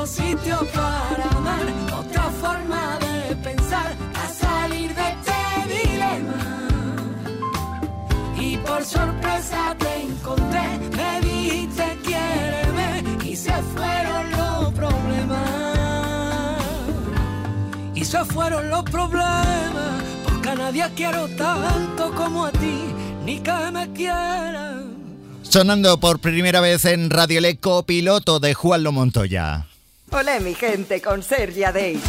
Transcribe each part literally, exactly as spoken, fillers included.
sitio para amar, otra forma de pensar, a salir de este dilema. Y por sorpresa te encontré, me dijiste quiéreme y se fueron los problemas. Y se fueron los problemas, porque a nadie quiero tanto como a ti, ni que me quieran. Sonando por primera vez en Radio Le, Copiloto de Juanlo Montoya. Olé, mi gente, con Sergia Day.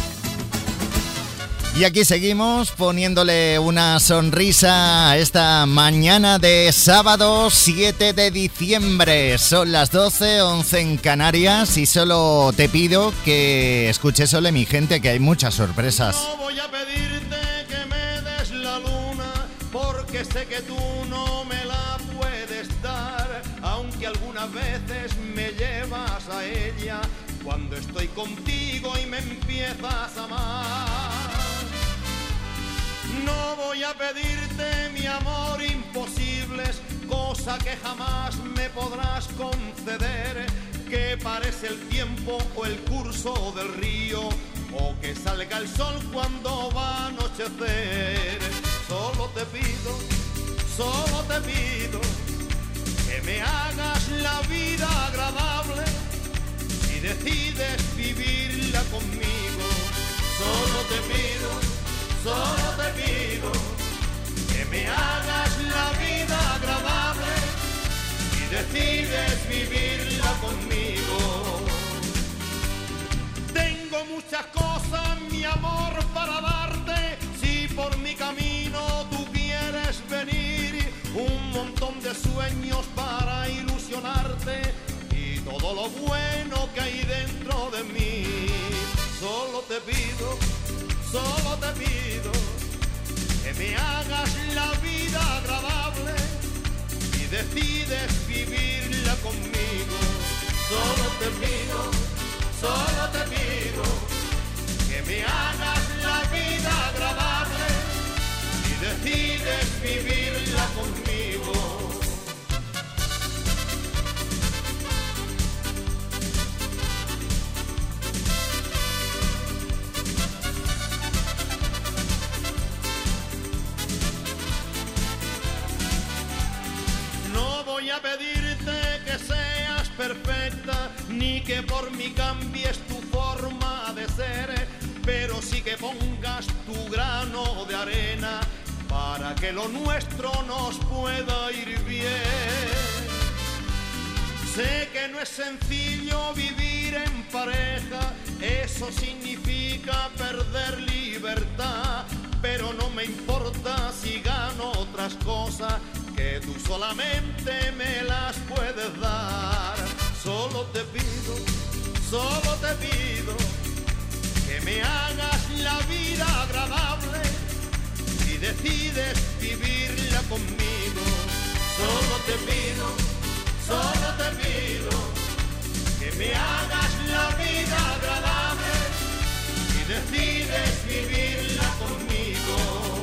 Y aquí seguimos poniéndole una sonrisa a esta mañana de sábado siete de diciembre. Son las doce, once en Canarias y solo te pido que escuches, Olé, mi gente, que hay muchas sorpresas. No voy a pedirte que me des la luna, porque sé que tú no me la puedes dar, aunque algunas veces me llevas a ella cuando estoy contigo y me empiezas a amar. No voy a pedirte, mi amor, imposibles, cosa que jamás me podrás conceder, que parece el tiempo o el curso del río, o que salga el sol cuando va a anochecer. Solo te pido, solo te pido, que me hagas la vida agradable y decides vivirla conmigo. Solo te pido, solo te pido, que me hagas la vida agradable y decides vivirla conmigo. Tengo muchas cosas, mi amor, para darte, si por mi camino tú quieres venir, un montón de sueños para ilusionarte y todo lo bueno que hay dentro de mí. Solo te pido, solo te pido, que me hagas la vida agradable y decides vivirla conmigo. Solo te pido, solo te pido, que me hagas la vida agradable y decides vivirla conmigo. No voy a pedirte que seas perfecta, ni que por mí cambies tu forma de ser, pero sí que pongas tu grano de arena para que lo nuestro nos pueda ir bien. Sé que no es sencillo vivir en pareja, eso significa perder libertad, pero no me importa si gano otras cosas, que tú solamente me las puedes dar. Solo te pido, solo te pido, que me hagas la vida agradable y decides vivirla conmigo. Solo te pido, solo te pido, que me hagas la vida agradable y decides vivirla conmigo.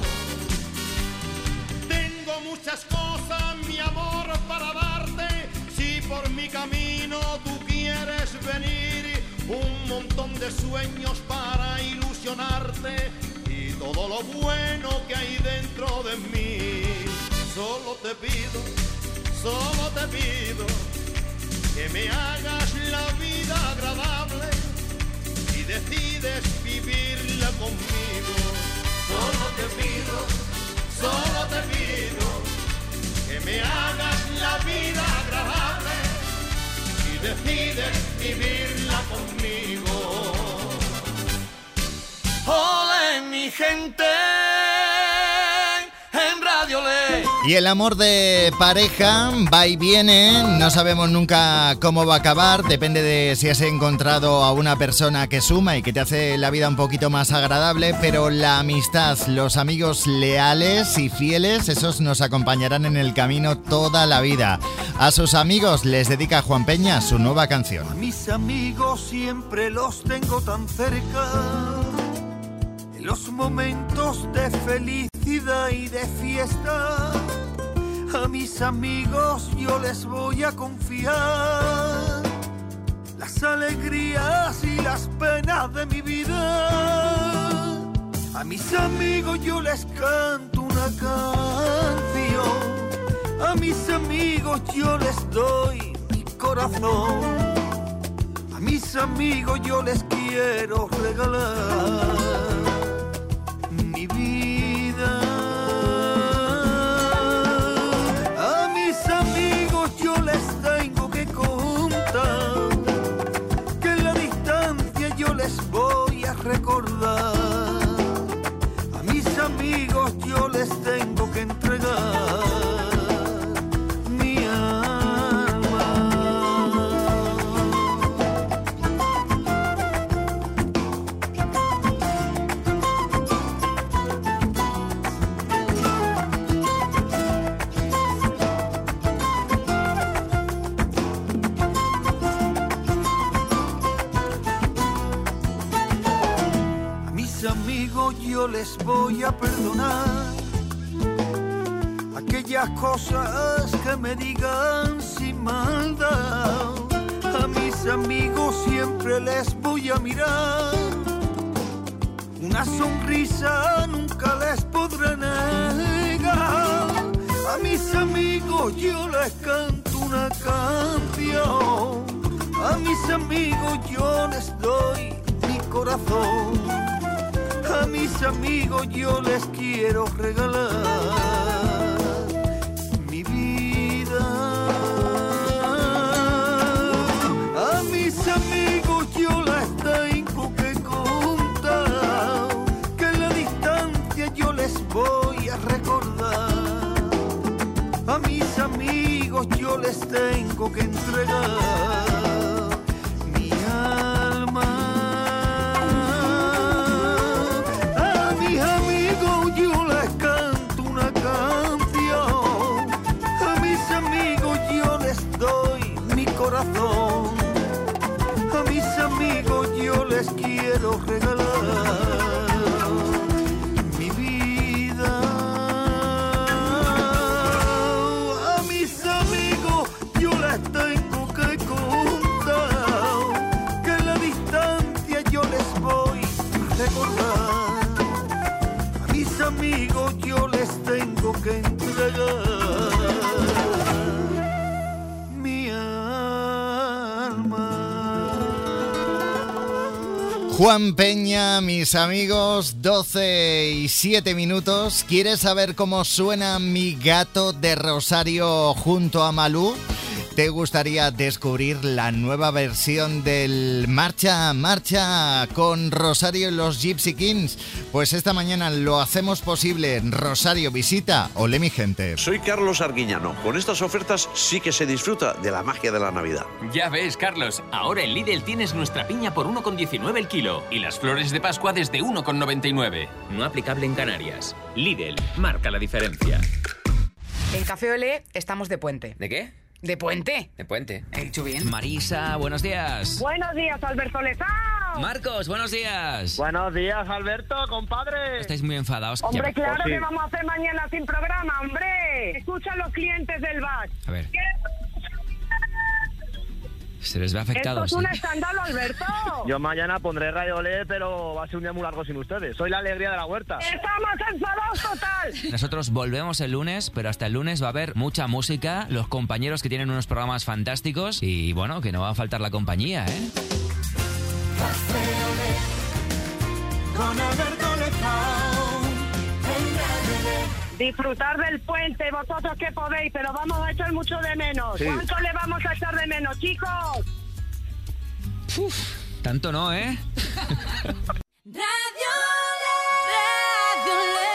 Tengo muchas cosas, mi amor, para darte, si por mi camino tú quieres venir, un montón de sueños para ilusionarte y todo lo bueno que hay dentro de mí. Solo te pido, solo te pido, que me hagas la vida agradable y decides vivirla conmigo. Solo te pido, solo te pido, que me hagas la vida agradable y decides vivirla conmigo. Ole, mi gente, en Radio Le. Y el amor de pareja va y viene, no sabemos nunca cómo va a acabar, depende de si has encontrado a una persona que suma y que te hace la vida un poquito más agradable, pero la amistad, los amigos leales y fieles, esos nos acompañarán en el camino toda la vida. A sus amigos les dedica Juan Peña su nueva canción. A mis amigos siempre los tengo tan cerca, en los momentos de felicidad y de fiesta. A mis amigos yo les voy a confiar las alegrías y las penas de mi vida. A mis amigos yo les canto una canción, a mis amigos yo les doy mi corazón, a mis amigos yo les quiero regalar mi vida. A mis amigos yo les tengo que contar que en la distancia yo les voy a recordar. A mis amigos yo les tengo que entregar mi alma. A mis amigos yo les voy a perdonar aquellas cosas que me digan sin maldad. A mis amigos siempre les voy a mirar, una sonrisa nunca les podré negar. A mis amigos yo les canto una canción, a mis amigos yo les doy mi corazón, a mis amigos yo les quiero regalar mi vida. A mis amigos yo les tengo que contar que en la distancia yo les voy a recordar. A mis amigos yo les tengo que entregar mi alma. A mis amigos yo les canto una canción, a mis amigos yo les doy mi corazón, a mis amigos yo les quiero regalar mi vida. A mis amigos yo les tengo que contar que en la distancia yo les voy a recordar. A mis amigos yo les tengo que entregar mi alma. Juan Peña, mis amigos, doce y siete minutos. ¿Quieres saber cómo suena Mi gato de Rosario junto a Malú? ¿Te gustaría descubrir la nueva versión del Marcha, Marcha con Rosario y los Gypsy Kings? Pues esta mañana lo hacemos posible. Rosario, visita Olé mi gente. Soy Carlos Arguiñano. Con estas ofertas sí que se disfruta de la magia de la Navidad. Ya ves, Carlos, ahora en Lidl tienes nuestra piña por uno con diecinueve el kilo y las flores de Pascua desde uno con noventa y nueve. No aplicable en Canarias. Lidl, marca la diferencia. En Café Olé estamos de puente. ¿De qué? ¿De puente? De puente. ¿He dicho bien? Marisa, buenos días. Buenos días, Alberto Lezao. Marcos, buenos días. Buenos días, Alberto, compadre. Estáis muy enfadados. Hombre, Ya. claro Pues sí. que vamos a hacer mañana sin programa, hombre. Escucha a los clientes del bar. A ver. ¿Qué? Se les ve afectados. Esto es un ¿eh? escándalo, Alberto. Yo mañana pondré Radio Olé, pero va a ser un día muy largo sin ustedes. Soy la alegría de la huerta. Estamos enfadados total. Nosotros volvemos el lunes, pero hasta el lunes va a haber mucha música, los compañeros que tienen unos programas fantásticos y bueno, que no va a faltar la compañía, ¿eh? Café Olé, con Alberto Lezao, en Radio Olé. Disfrutar del puente, vosotros que podéis, pero vamos a echar mucho de menos. Sí. ¿Cuánto le vamos a echar de menos, chicos? Uf, tanto no, ¿eh? Radio Olé, Radio Olé.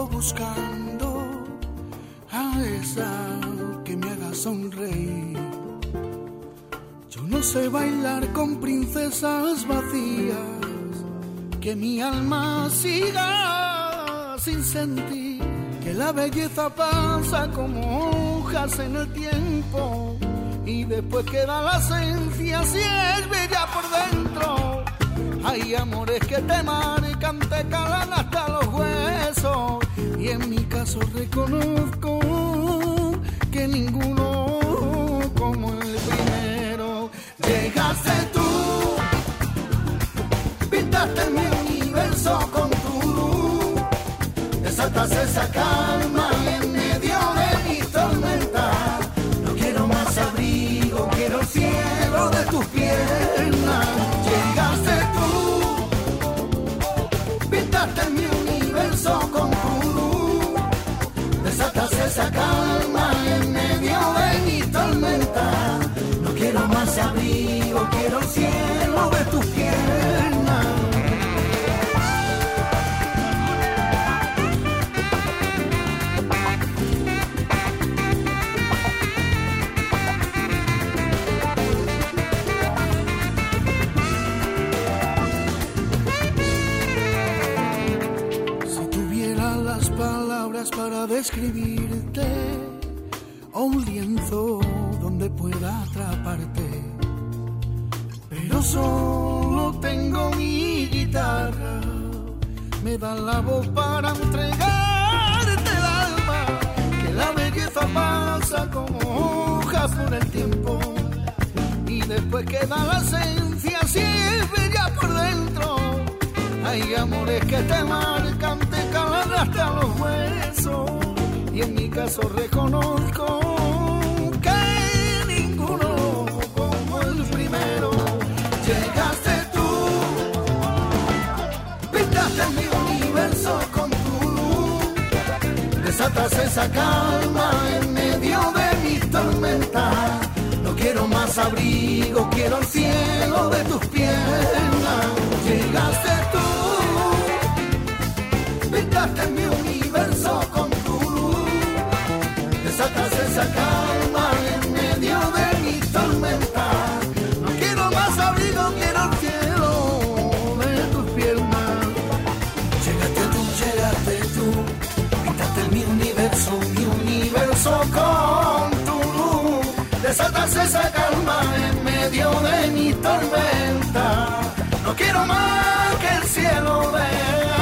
buscando a esa que me haga sonreír. Yo no sé bailar con princesas vacías, que mi alma siga sin sentir, que la belleza pasa como hojas en el tiempo y después queda la esencia si es bella por dentro. Hay amores que te marcan, te calan hasta los huesos y en mi caso reconozco que ninguno como el primero. Llegaste tú, pintaste mi universo con tu luz, desatas esa calma en medio de mi tormenta. No quiero más abrigo, quiero el cielo de tus piernas. Llegaste tú, pintaste mi universo con tu luz, desatas esa calma en medio de mi tormenta. No quiero más abrigo, quiero el cielo de tus piernas. Si tuviera las palabras para describirte, o un lienzo donde pueda atraparte, pero solo tengo mi guitarra, me da la voz para entregarte el alma, que la belleza pasa como hojas por el tiempo y después queda la esencia si es bella por dentro. Hay amores que te marcan, te calan hasta los huesos y en mi caso reconozco que ninguno como el primero. Llegaste tú, pintaste mi universo con tu luz, desatas esa calma en medio de mi tormenta. No quiero más abrigo, quiero el cielo de tus piernas. Llegaste tú, pintaste mi universo con tu luz, desatas esa calma en medio de mi tormenta. No quiero más abrigo, quiero el cielo de tus piernas. Llegaste tú, llegaste tú, pintaste mi universo, mi universo con tu luz, desatas esa calma en medio de mi tormenta. No quiero más que el cielo de...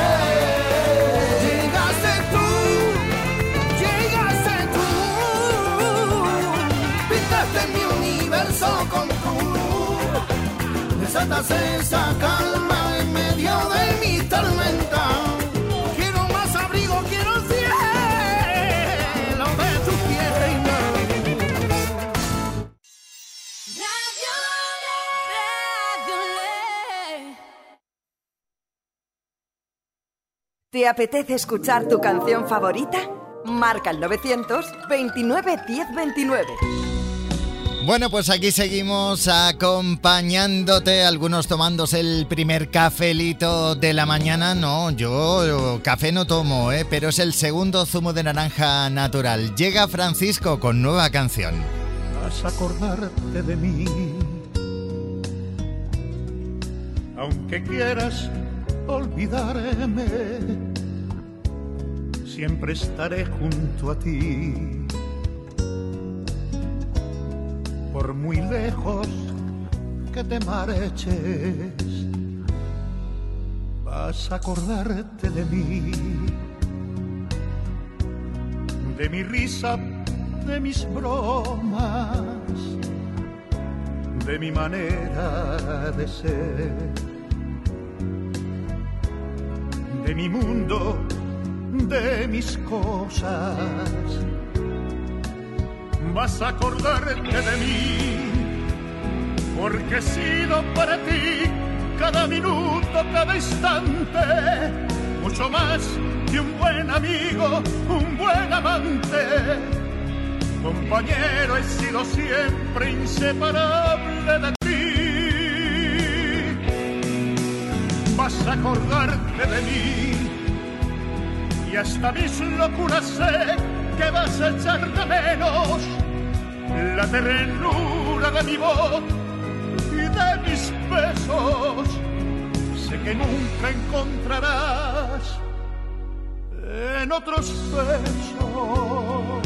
Llegaste tú, llegaste tú, pintaste mi universo con tu luz, desatas esa calma en medio de mi tormenta. Quiero más abrigo, quiero el cielo de tus piernas. ¿Te apetece escuchar tu canción favorita? Marca el novecientos veintinueve diez veintinueve. Bueno, pues aquí seguimos acompañándote, algunos tomándose el primer cafelito de la mañana. No, yo café no tomo, ¿eh? Pero es el segundo zumo de naranja natural. Llega Francisco con nueva canción. Vas a acordarte de mí, aunque quieras olvidarme, siempre estaré junto a ti. Por muy lejos que te marches, vas a acordarte de mí, de mi risa, de mis bromas, de mi manera de ser, de mi mundo, de mis cosas. Vas a acordarte de mí, porque he sido para ti cada minuto, cada instante, mucho más que un buen amigo, un buen amante. Compañero, he sido siempre inseparable de ti. Vas a acordarte de mí y hasta mis locuras sé que vas a echar de menos la ternura de mi voz y de mis besos. Sé que nunca encontrarás en otros besos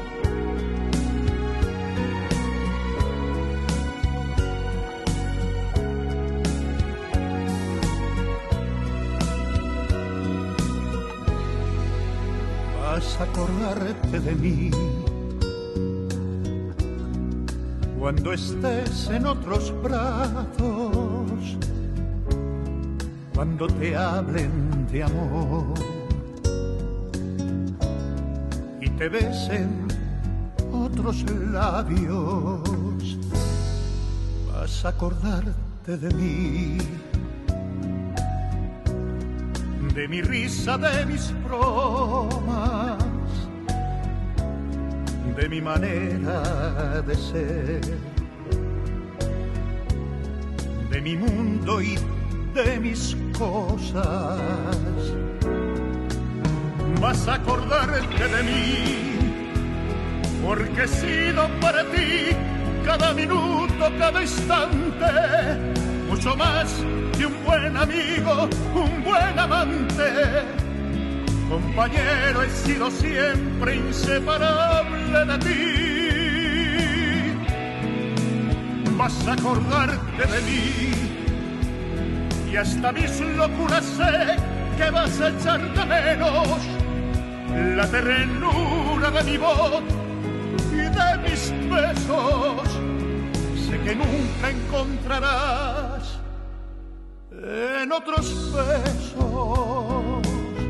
vas a acordarte de mí cuando estés en otros brazos, cuando te hablen de amor y te besen otros labios, vas a acordarte de mí, de mi risa, de mis bromas, de mi manera de ser, de mi mundo y de mis cosas. Vas a acordarte de mí, porque he sido para ti cada minuto, cada instante, mucho más que un buen amigo, un buen amante. Compañero, he sido siempre inseparable de ti. Vas a acordarte de mí y hasta mis locuras sé que vas a echar de menos la ternura de mi voz y de mis besos. Sé que nunca encontrarás en otros besos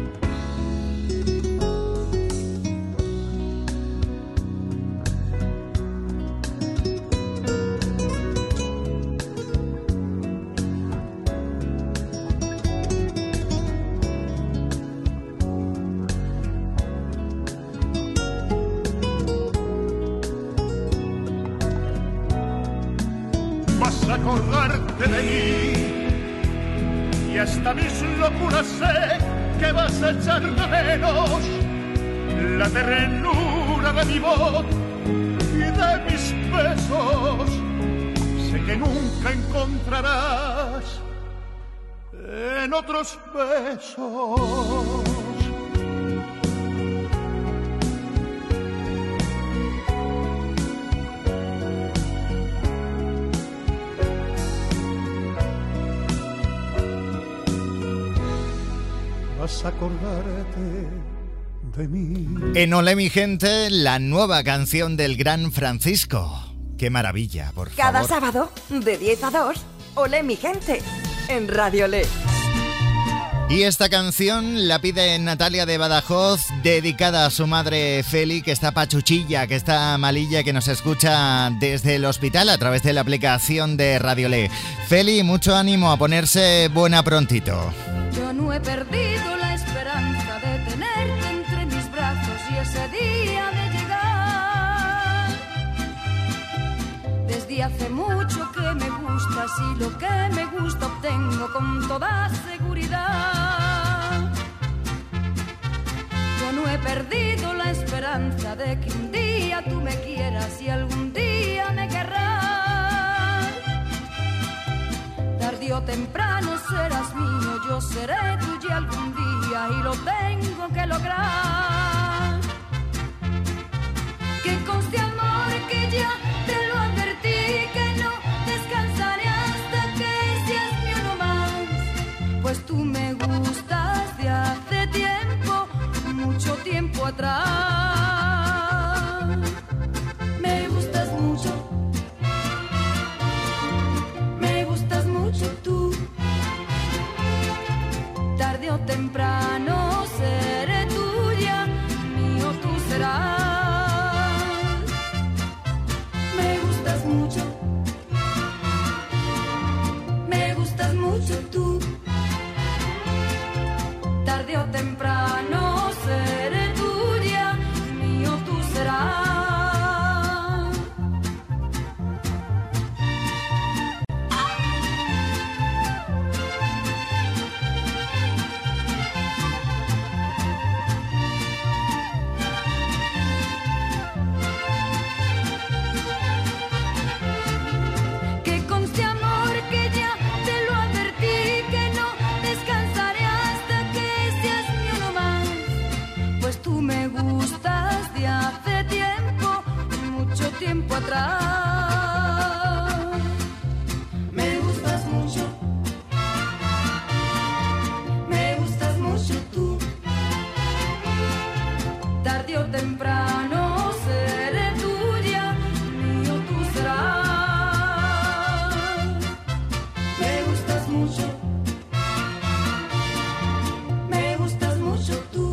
acordarte de mí y hasta mis locuras sé que vas a echar de menos la ternura de mi voz y de mis besos. Sé que nunca encontrarás en otros besos vas a acordarte de mí. En Olé mi gente, la nueva canción del gran Francisco. Qué maravilla, por Cada favor. Cada sábado, de diez a dos, Olé mi gente, en Radio Olé. Y esta canción la pide Natalia de Badajoz, dedicada a su madre Feli, que está pachuchilla, que está malilla, que nos escucha desde el hospital a través de la aplicación de Radio Olé. Feli, mucho ánimo a ponerse buena prontito. Yo no he perdido la esperanza de tenerte entre mis brazos y ese día de llegar. Desde hace mucho que me gustas y lo que me gusta obtengo con toda seguridad. Yo no he perdido la esperanza de que un día tú me quieras y algún día me querrás. Tarde o temprano serás mío, yo seré tuya algún día y lo tengo que lograr. Que conste amor que ya te lo advertí, que no descansaré hasta que seas mío no más. Pues tú me gustas de hace tiempo, mucho tiempo atrás. Me gustas mucho. Tú, tarde o temprano seré tuya, mío tú serás. atrás. Me gustas mucho, me gustas mucho tú. Tarde o temprano seré tuya, mío tú serás. Me gustas mucho, me gustas mucho tú.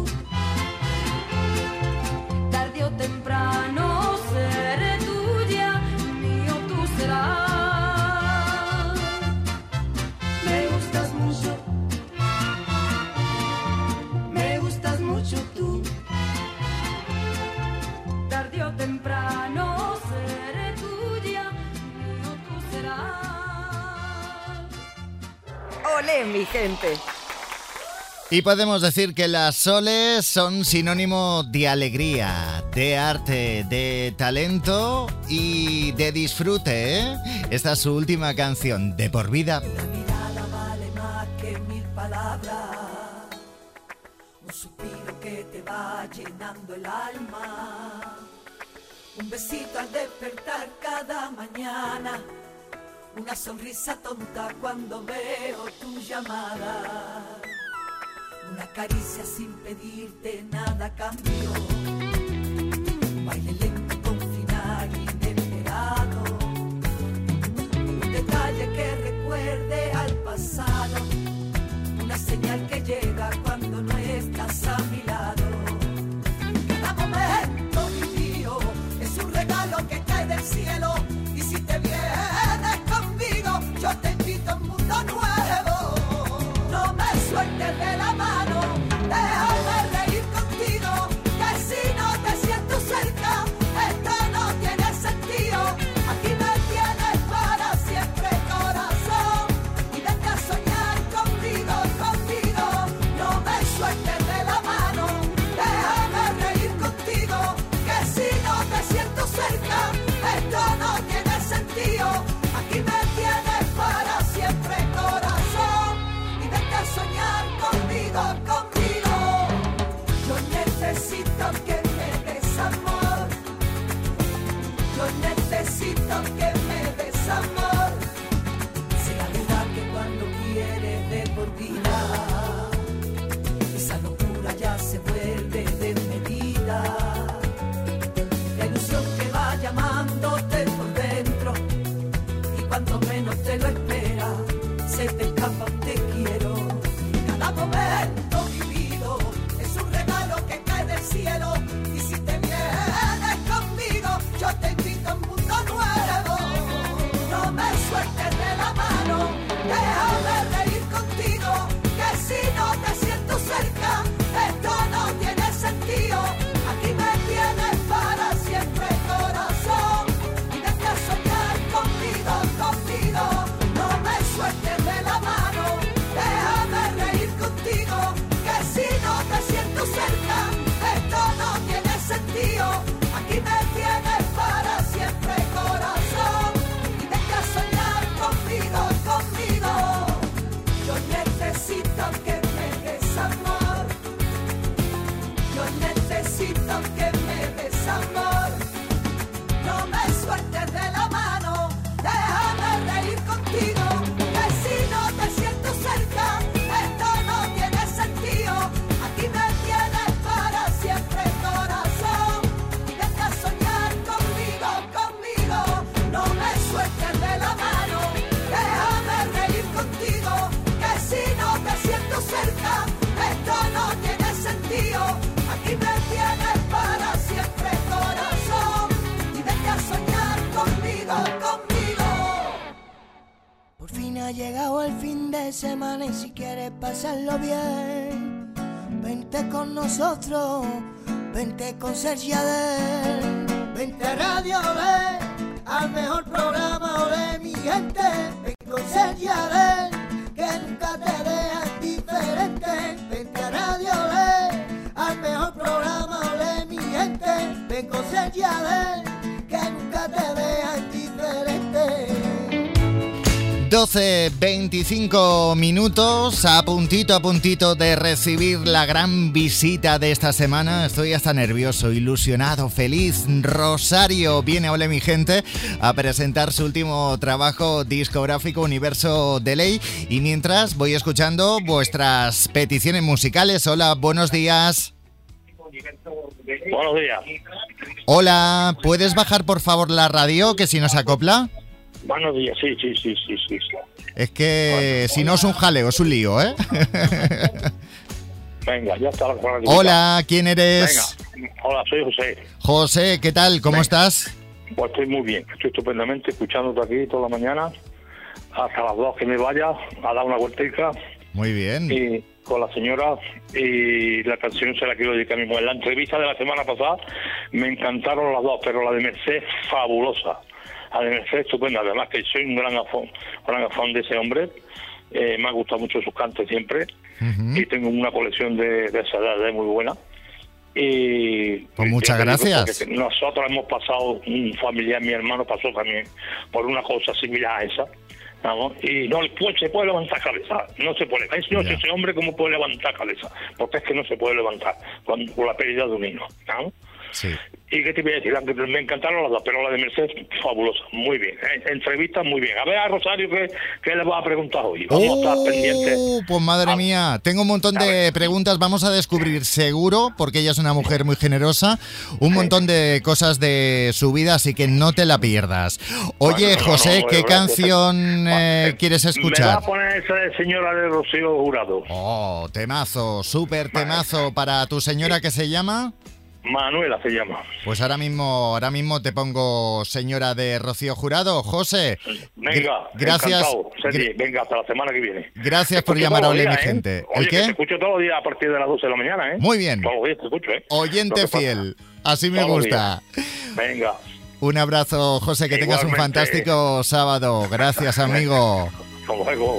Tarde o temprano seré tuya, mío tú serás. Me gustas mucho, me gustas mucho tú. Tarde o temprano seré tuya, mío tú serás. ¡Olé, mi gente! Y podemos decir que las soles son sinónimo de alegría, de arte, de talento y de disfrute, ¿eh? Esta es su última canción, De por vida. Una mirada vale más que mil palabras. Un suspiro que te va llenando el alma. Un besito al despertar cada mañana. Una sonrisa tonta cuando veo tu llamada. Una caricia sin pedirte nada a cambio. Un baile lento con final inesperado. Un detalle que recuerde al pasado. Una señal que llega cuando no estás a mi lado. Cada momento vivido es un regalo que cae del cielo. Y si te vienes conmigo, yo te invito a un mundo nuevo. No me sueltes de la mano, déjame reír contigo, que si no te siento cerca, esto no tiene sentido. Aquí me tienes para siempre, corazón, y vete a soñar conmigo, conmigo. No me sueltes de la mano, déjame reír contigo, que si no te siento cerca, esto no tiene sentido. Aquí me tienes para siempre, corazón, y vete a soñar conmigo, conmigo. Yo necesito que me des amor. Yo necesito que me des amor. Sea verdad que cuando quieres de por vida, esa locura ya se vuelve desmedida. La ilusión que va llamándote por dentro, y cuando menos te lo esperas, se te escapa un te quiero. Cada momento vivido es un regalo que cae del cielo. Y si te vienes conmigo, yo te invito a un mundo nuevo. No me sueltes de la mano, déjame reír contigo, que si no te siento cerca, esto no tiene sentido. Aquí me tienes para siempre, corazón, y vete a soñar conmigo, conmigo. No me sueltes de la mano, déjame reír contigo, que si no te siento cerca, esto no tiene sentido. Aquí me tienes para siempre, corazón, y vete a soñar conmigo, conmigo. Yo necesito que me des amor. Yo necesito que me des amor. No me sueltes de la mano, déjame reír contigo, que si no te siento cerca, esto no tiene sentido. Aquí me tienes para siempre, corazón, y vete a soñar conmigo, conmigo. No me sueltes de la mano, déjame reír contigo, que si no te siento cerca, esto no tiene sentido. Aquí me tienes para siempre, corazón, y vete a soñar conmigo, conmigo. Por fin ha llegado el fin de semana y si quieres pasarlo bien, vente con nosotros, vente con Sergi Adel. Vente a Radio Olé, al mejor programa Olé, mi gente. Ven con Sergi Adel, que nunca te dejas diferente. Vente a Radio Olé, al mejor programa Olé, mi gente. Ven con Sergi Adel, que nunca te dejas diferente. doce veinticinco minutos, a puntito a puntito de recibir la gran visita de esta semana. Estoy hasta nervioso, ilusionado, feliz. Rosario viene a Ole mi gente a presentar su último trabajo discográfico, Universo de Ley. Y mientras voy escuchando vuestras peticiones musicales. Hola, buenos días. Buenos días. Hola, ¿puedes bajar por favor la radio, que si no se acopla? Buenos días, sí, sí, sí, sí, sí. Es que si no es un jaleo, es un lío, ¿eh? Venga, ya está la radio. Hola, ¿quién eres? Venga, hola, soy José. José, ¿qué tal? ¿Cómo Venga. estás? Pues estoy muy bien, estoy estupendamente escuchándote aquí toda la mañana, hasta las dos que me vaya a dar una vueltita. Muy bien. Y con la señora, y la canción se la quiero dedicar a mi mujer. La entrevista de la semana pasada me encantaron las dos, pero la de Mercedes, fabulosa. La de Mercedes, estupenda. Además que soy un gran afán, gran afán de ese hombre. Eh, me ha gustado mucho sus cantes siempre. Uh-huh. Y tengo una colección de, de esa edad muy buena. Y pues muchas gracias. Nosotros hemos pasado, un familiar, mi hermano pasó también por una cosa similar a esa. ¿no? Y no pues, se puede levantar cabeza, no se puede. Es no, ese hombre cómo puede levantar cabeza, porque es que no se puede levantar con, con la pérdida de un hijo, ¿no? Sí. ¿Y qué te voy a decir? Me encantaron las dos, pero la de Mercedes, fabulosa, muy bien. Entrevista, muy bien. A ver a Rosario, ¿qué, qué le vas a preguntar hoy? Vamos oh, a estar pendientes. Pues madre a, mía, tengo un montón de preguntas. Vamos a descubrir seguro, porque ella es una mujer muy generosa, un montón de cosas de su vida, así que no te la pierdas. Oye, bueno, José, no, no, ¿qué no, canción no, eh, eh, quieres escuchar? Me va a poner esa de Señora de Rocío Jurado. Oh, temazo, súper temazo vale. Para tu señora, que se llama... Manuela se llama. Pues ahora mismo, ahora mismo te pongo Señora de Rocío Jurado. José, venga, gracias. Gr- venga, hasta la semana que viene. Gracias por llamar a Ole mi ¿eh? gente. Oye, ¿El qué? Que te escucho todos los días a partir de las doce de la mañana, ¿eh? Muy bien. Todos los días te escucho, ¿eh? Oyente fiel. Así me todos gusta. Venga. Un abrazo, José, que Igualmente. Tengas un fantástico sábado. Gracias, amigo. Hasta luego.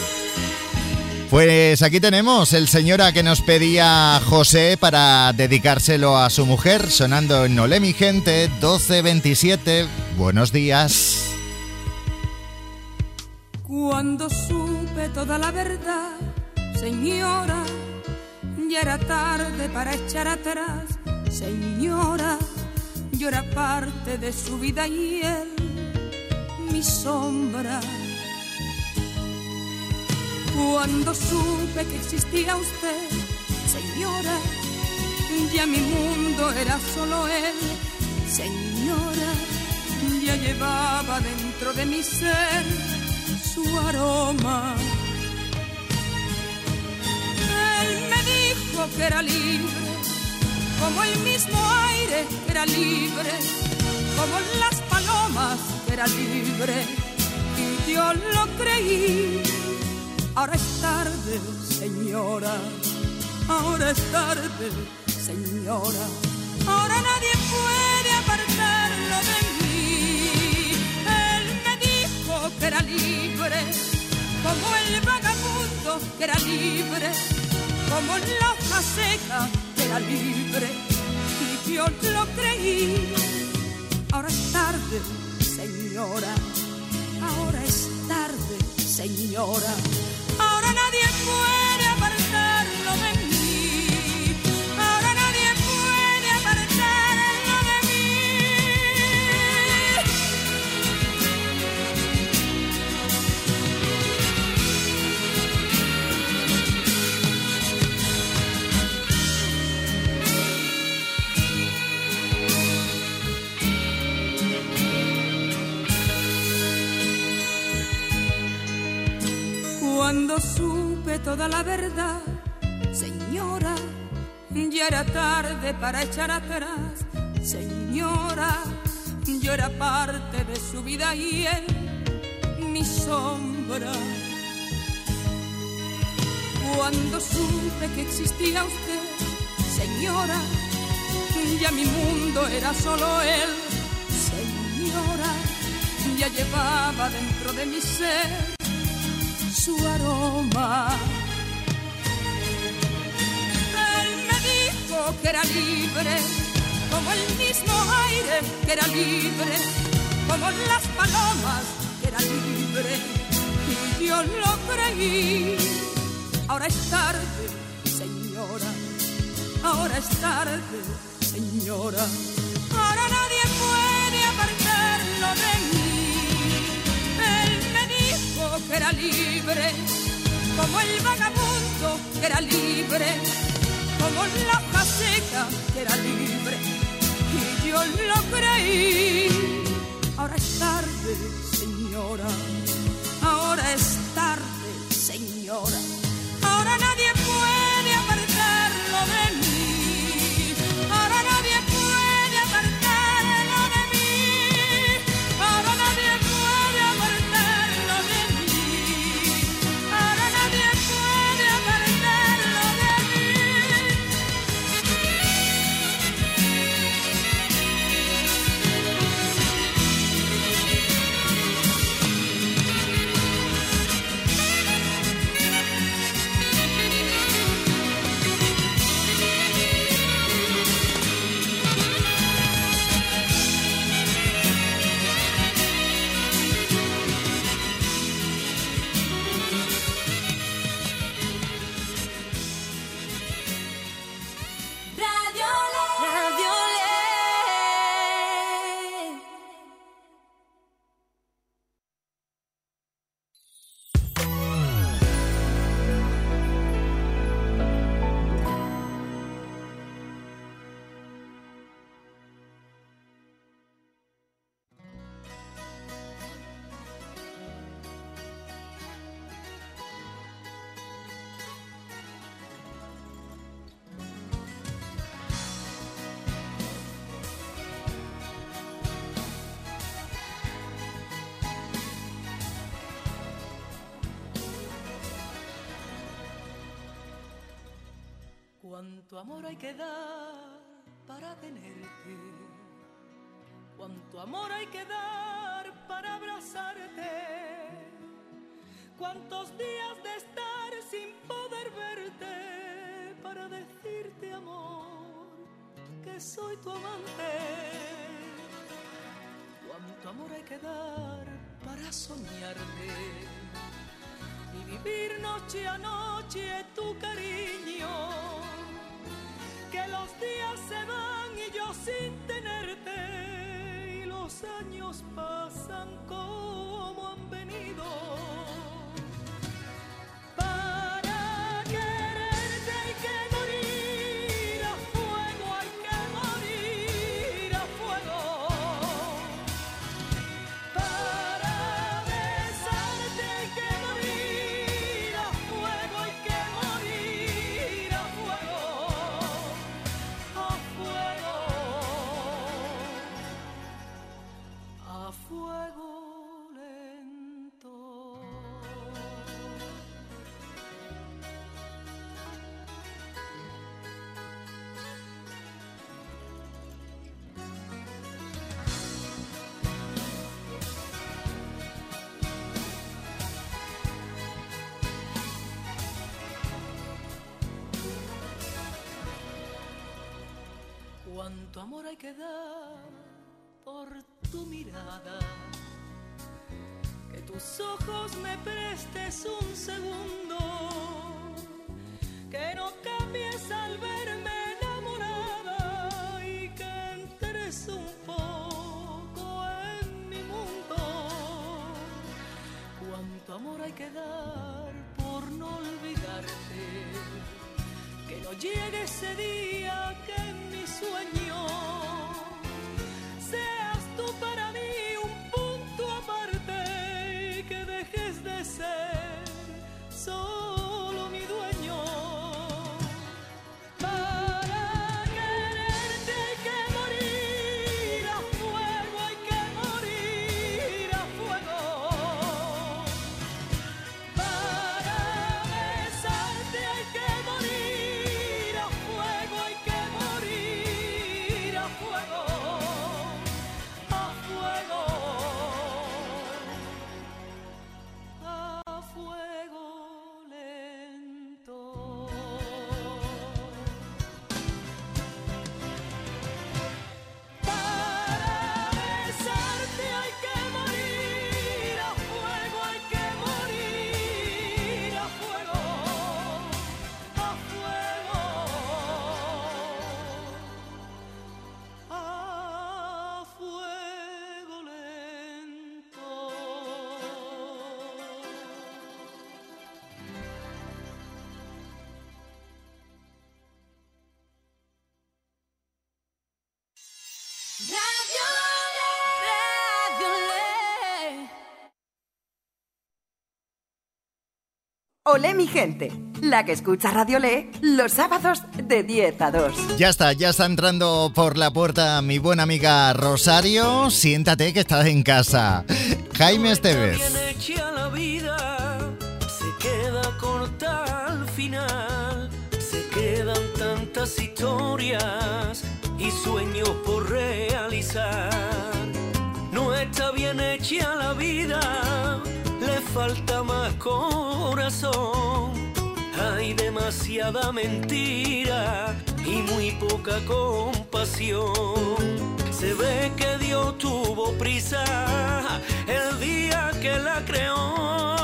Pues aquí tenemos el Señora que nos pedía José para dedicárselo a su mujer, sonando en Ole mi gente, doce veintisiete. Buenos días. Cuando supe toda la verdad, señora, ya era tarde para echar atrás. Señora, yo era parte de su vida y él, mi sombra. Cuando supe que existía usted, señora, ya mi mundo era solo él. Señora, ya llevaba dentro de mi ser su aroma. Él me dijo que era libre, como el mismo aire que era libre, como las palomas que era libre, y yo lo creí. Ahora es tarde, señora, ahora es tarde, señora, ahora nadie puede apartarlo de mí. Él me dijo que era libre, como el vagabundo que era libre, como la hoja seca que era libre, y yo lo creí. Ahora es tarde, señora, ahora es tarde, señora. Ahora nadie puede apartarlo de mí. Ahora nadie puede apartarlo de mí. Cuando supe toda la verdad, señora, ya era tarde para echar atrás. Señora, yo era parte de su vida y él, mi sombra. Cuando supe que existía usted, señora, ya mi mundo era solo él. Señora, ya llevaba dentro de mi ser su aroma. Él me dijo que era libre, como el mismo aire que era libre, como las palomas que era libre, yo lo creí. Ahora es tarde, señora, ahora es tarde, señora. Ahora nadie puede apartarlo de mí. Él me dijo que era libre, como el vagabundo que era libre, como la hoja seca que era libre, y yo lo creí. Ahora es tarde, señora, ahora es tarde, señora. Ahora nadie puede apartarlo de mí. Ahora nadie puede apartarlo de mí. Ahora nadie puede apartarlo de mí. Ahora nadie puede apartarlo de mí. Cuánto amor hay que dar para tenerte, cuánto amor hay que dar para abrazarte, cuántos días de estar sin poder verte para decirte, amor, que soy tu amante. Cuánto amor hay que dar para soñarte y vivir noche a noche tu cariño. Que los días se van y yo sin tenerte, y los años pasan como han venido. Para quererte hay que morir a fuego, hay que morir a fuego. Para besarte hay que morir a fuego, hay que morir a fuego. A fuego lento. Cuánto amor hay que dar por tu mirada, que tus ojos me prestes un segundo, que no cambies al verme enamorada y que entres un poco en mi mundo. Cuánto amor hay que dar por no olvidarte, que no llegue ese día que en mi sueño seas tú para mí un punto aparte y que dejes de ser solo mi dueño. Para quererte hay que morir a fuego, hay que morir a fuego. Para besarte hay que morir a fuego, hay que morir a fuego. Olé mi gente, la que escucha Radio Olé los sábados de diez a dos. Ya está, ya está entrando por la puerta mi buena amiga Rosario. Siéntate que estás en casa. Jaime Esteves. Bien hecha la vida, se queda corta al final. Se quedan tantas historias y sueños por realizar. No está bien hecha la vida, le falta más corazón. Hay demasiada mentira y muy poca compasión. Se ve que Dios tuvo prisa el día que la creó.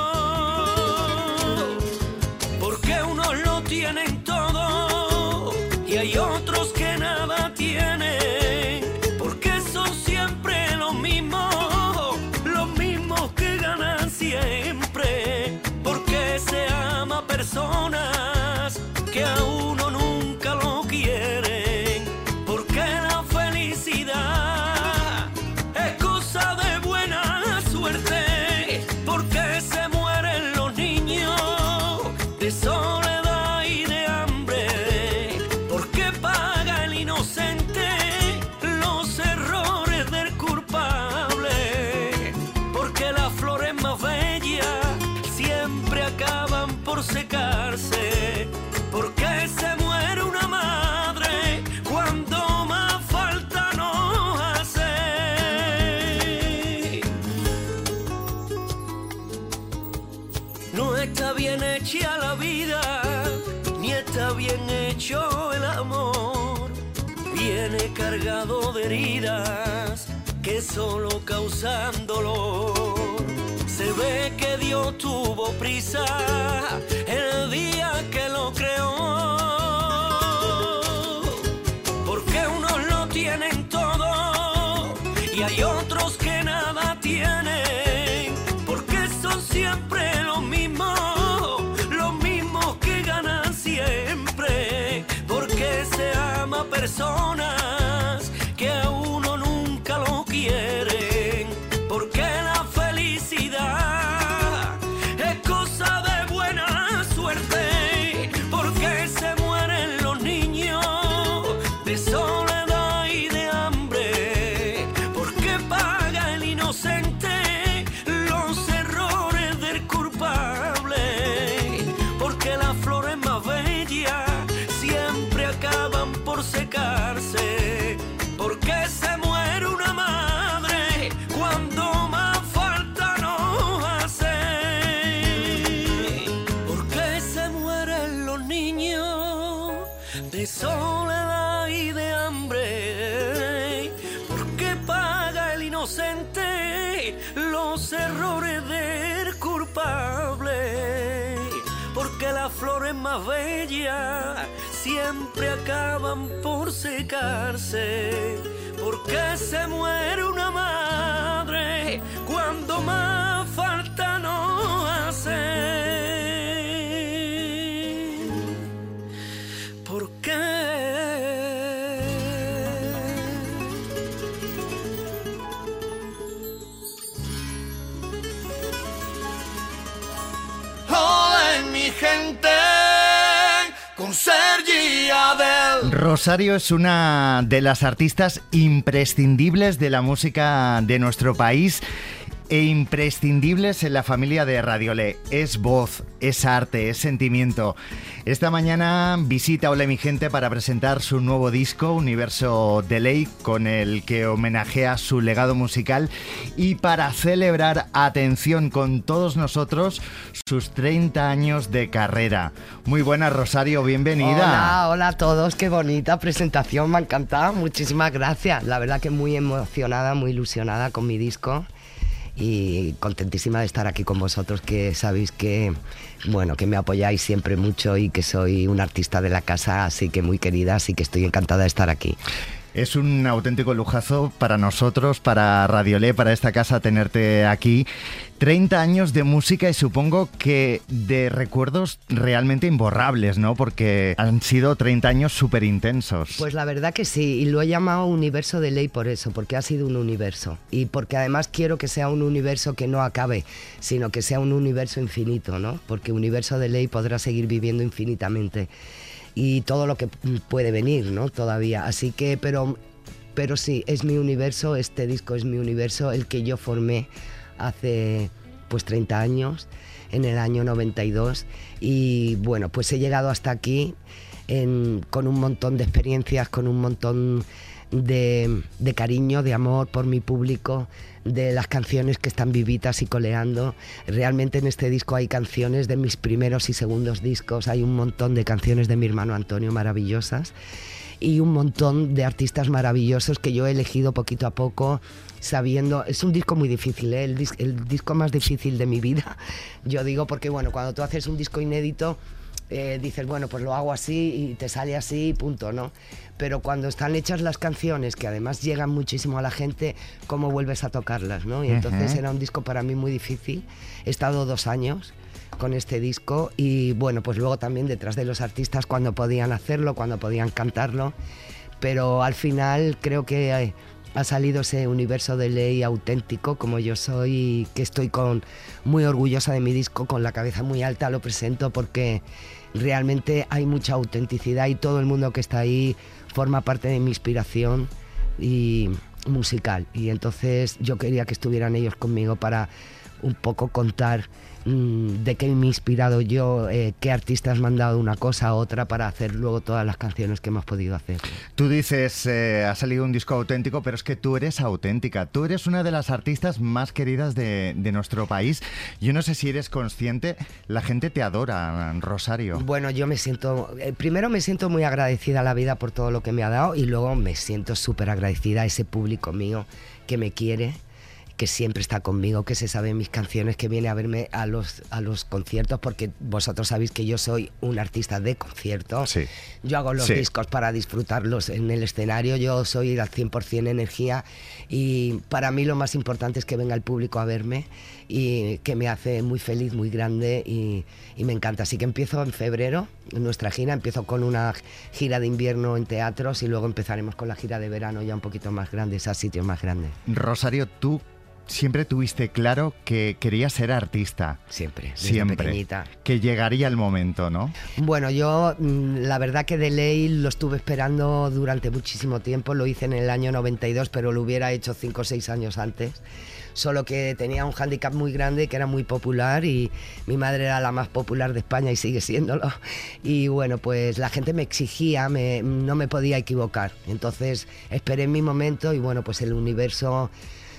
Porque unos lo tienen todo y hay otros que nada tienen. Porque son siempre los mismos, los mismos que ganan siempre. Porque se ama personas que a uno nunca lo quieren. Porque la felicidad es cosa de buena suerte. Porque se mueren los niños de soledad y de hambre. Porque paga el inocente los errores del culpable. Porque las flores más bellas siempre acaban por secarse. Porque se muere una madre cuando más falta nos hace. No está bien hecha la vida, ni está bien hecho el amor. Viene cargado de heridas que solo causan dolor. Se ve que Dios tuvo prisa el día que lo creó. Porque unos lo tienen todo y hay otros que nada tienen. Porque son siempre los mismos, los mismos que ganan siempre. Porque se ama personas que a uno nunca lo quieren. Porque la felicidad es cosa de buena suerte. Porque se mueren los niños de soledad y de hambre. Porque paga el inocente los errores del culpable. Porque las flores más bellas siempre acaban por secarse. Porque se muere una madre cuando más falta nos hace. Porque se mueren los niños de soledad y de hambre. Porque paga el inocente los errores del culpable. Porque las flores más bellas siempre acaban por secarse. Porque se muere una madre cuando más falta nos hace. ¿Por qué? Hola mi gente con Sergi Adel. Rosario es una de las artistas imprescindibles de la música de nuestro país e imprescindibles en la familia de Radio Olé. Es voz, es arte, es sentimiento. Esta mañana visita Olé mi gente para presentar su nuevo disco, Universo de Ley, con el que homenajea su legado musical y para celebrar, atención con todos nosotros, sus treinta años de carrera. Muy buenas, Rosario, bienvenida. Hola, hola a todos, qué bonita presentación, me ha encantado, muchísimas gracias. La verdad que muy emocionada, muy ilusionada con mi disco. Y contentísima de estar aquí con vosotros, que sabéis que, bueno, que me apoyáis siempre mucho y que soy una artista de la casa, así que muy querida, así que estoy encantada de estar aquí. Es un auténtico lujazo para nosotros, para Radiolé, para esta casa, tenerte aquí. treinta años de música y supongo que de recuerdos realmente imborrables, ¿no? Porque han sido treinta años súper intensos. Pues la verdad que sí, y lo he llamado Universo de Ley por eso, porque ha sido un universo. Y porque además quiero que sea un universo que no acabe, sino que sea un universo infinito, ¿no? Porque Universo de Ley podrá seguir viviendo infinitamente. Y todo lo que puede venir, ¿no? Todavía. Así que, pero, pero sí, es mi universo, este disco es mi universo, el que yo formé hace pues treinta años, en el año noventa y dos. Y bueno, pues he llegado hasta aquí en, con un montón de experiencias, con un montón de, de cariño, de amor por mi público, de las canciones que están vivitas y coleando. Realmente en este disco hay canciones de mis primeros y segundos discos, hay un montón de canciones de mi hermano Antonio maravillosas y un montón de artistas maravillosos que yo he elegido poquito a poco, sabiendo... Es un disco muy difícil, ¿eh? el, dis el disco más difícil de mi vida, yo digo, porque bueno, cuando tú haces un disco inédito, Eh, dices, bueno, pues lo hago así y te sale así y punto, ¿no? Pero cuando están hechas las canciones, que además llegan muchísimo a la gente, ¿cómo vuelves a tocarlas, no? Y entonces uh-huh. era un disco para mí muy difícil. He estado dos años con este disco y bueno, pues luego también detrás de los artistas cuando podían hacerlo, cuando podían cantarlo, pero al final creo que eh, ha salido ese Universo de Ley auténtico como yo soy, y que estoy con, muy orgullosa de mi disco, con la cabeza muy alta lo presento porque realmente hay mucha autenticidad y todo el mundo que está ahí forma parte de mi inspiración y musical, y entonces yo quería que estuvieran ellos conmigo para un poco contar mmm, de qué me he inspirado yo, eh, qué artistas me han dado una cosa a otra para hacer luego todas las canciones que hemos podido hacer. Tú dices, eh, ha salido un disco auténtico, pero es que tú eres auténtica. Tú eres una de las artistas más queridas de, de nuestro país. Yo no sé si eres consciente, la gente te adora, Rosario. Bueno, yo me siento, eh, primero me siento muy agradecida a la vida por todo lo que me ha dado, y luego me siento súper agradecida a ese público mío que me quiere, que siempre está conmigo, que se sabe mis canciones, que viene a verme a los, a los conciertos, porque vosotros sabéis que yo soy un artista de conciertos. Sí. Yo hago los sí. discos para disfrutarlos en el escenario, yo soy al cien por cien energía, y para mí lo más importante es que venga el público a verme, y que me hace muy feliz, muy grande, y, y me encanta. Así que empiezo en febrero nuestra gira, empiezo con una gira de invierno en teatros y luego empezaremos con la gira de verano ya un poquito más grande, a sitios más grandes. Rosario, tú siempre tuviste claro que querías ser artista. Siempre, desde siempre. pequeñita. Que llegaría el momento, ¿no? Bueno, yo la verdad que de ley lo estuve esperando durante muchísimo tiempo. Lo hice en el año noventa y dos, pero lo hubiera hecho cinco o seis años antes. Solo que tenía un hándicap muy grande, que era muy popular, y mi madre era la más popular de España y sigue siéndolo. Y bueno, pues la gente me exigía, me, no me podía equivocar. Entonces esperé mi momento y bueno, pues el universo